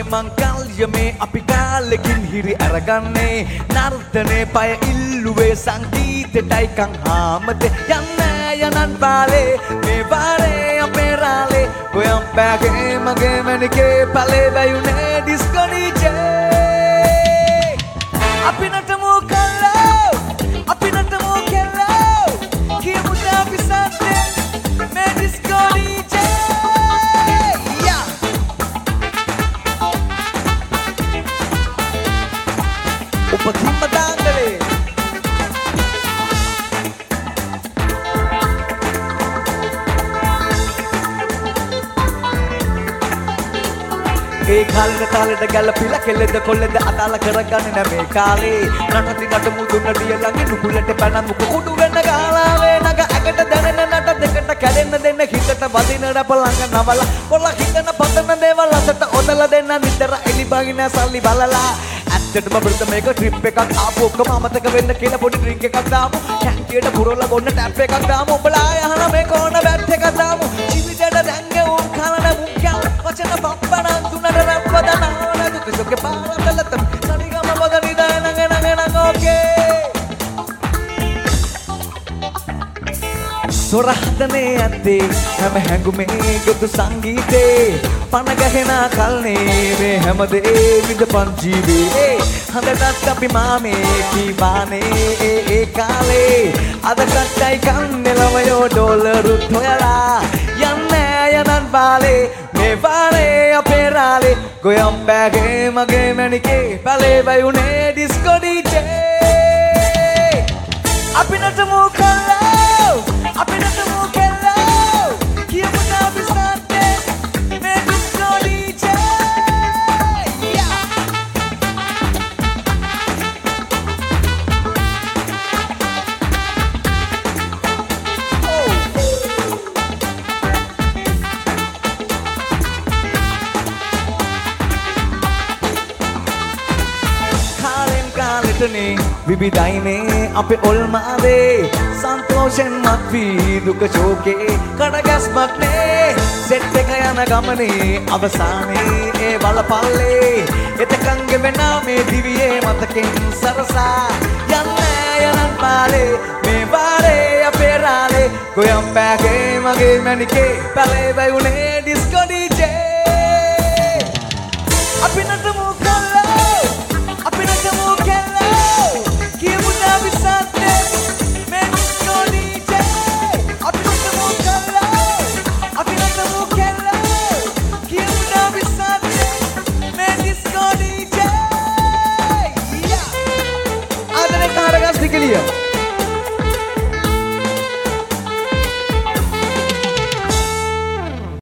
මංගල්‍ය මේ අපි කාලෙකින් හිරි අරගන්නේ නර්තනේ පය ඉල්ලුවේ සංගීතෙටයි කං හාමතේ යන්නේ යනන් පාලේ මේ වාරේ අපේ රාලේ ගොයම් බෑගේ මගේ මැනිකේ පලේ වැයුනේ ඩිස්කෝ ඩීජේ අපි නටමු කල්ලෝ අපි නටමු කෙල්ලෝ කියමු අපි සත්‍යේ මේ ඩිස්කෝ ඩීජේ උපතින්ම දාංගලේ ඒ කාලෙට තාලෙට ගැලපිලා කෙල්ලෙද කොල්ලෙද අදාළ කරගන්නේ නැ මේ කාලේ නටති නටමු දුන්න දියලගේ නුකුලට පැන මුක කුඩු වෙන්න ගාලාවේ නග ඇකට දැනෙන නට දෙකට කැඩෙන්න දෙන්න හිතට වදින රැප ළඟ නවලා පොළ හිතන පතන දේවල් අතට ඔදලා දෙන්න නිතර එලි බගින සල්ලි බලලා ඇත්තටම බෘත මේක ට්‍රිප් එකක් ආපු ඔක්කොම අමතක වෙන්න කියලා පොඩි ඩ්‍රින්ක් එකක් දාමු කැන්ටියට පුරවලා බොන්න ටැප් එකක් දාමු ඔබලා යහන මේ කෝන බැට් එකක් දාමු ජීවිතේට දැංගේ උන් කලන මුක්කල් වචන පප්පණන් තුනට රැප්පදන නඩු කිසොකේ පාරතලත නඩිගම බදනි දානගෙන ඕකේ සොරහදනේ ඇත්තේ හැම හැඟුමේ ගොතු සංගීතේ පන ගහන කල්නේ මේ හැමදේ විඳපන් ජීවේ හඳටත් අපි මාමේ කීවානේ ඒ කාලේ අද කට්ටයි කන්නේලවයෝ ඩොලරුත් හොයලා යන්නේ යනන් බාලේ මේ වාරේ අපේ රාලේ ගොයම් බෑගේ මගේ මැනිකේ පැලේ වැයුනේ ඩිස්කෝ ඩීජේ අපි නටමු කල්ලෝ අපි නටමු කෙල්ලෝ කියමු අපි සත්‍යේ මේ ඩිස්කෝ ඩීජේ විවිධයිනේ අපේ ඔල්මාදේ සන්තෝෂෙන් මත්වී දුක ශෝකේ කඩගැස්මක් නේ සෙට් එක යන ගමනේ අවසානයේ ඒ වලපල්ලේ එතකන් ගෙවෙනා මේ දිවියේ මතකෙන් සරසා යන්නේ යනන් පාලේ මේ වාරේ අපේ රාලේ ගොයම් බෑගේ මගේ මැනිකේ පැලේ වැයුනේ ඩිස්කෝ ඩීජේ අපි නටමු කල්ලෝ අපි නටමු කෙල්ලෝ කියමු අපි සත්‍යේ මේ ඩිස්කෝ ඩීජේ අපි නටමු කල්ලෝ අපි නටමු කෙල්ලෝ කියමු අපි සත්‍යේ මේ ඩිස්කෝ ඩීජේ ආදරේ කාරගස් නිකලිය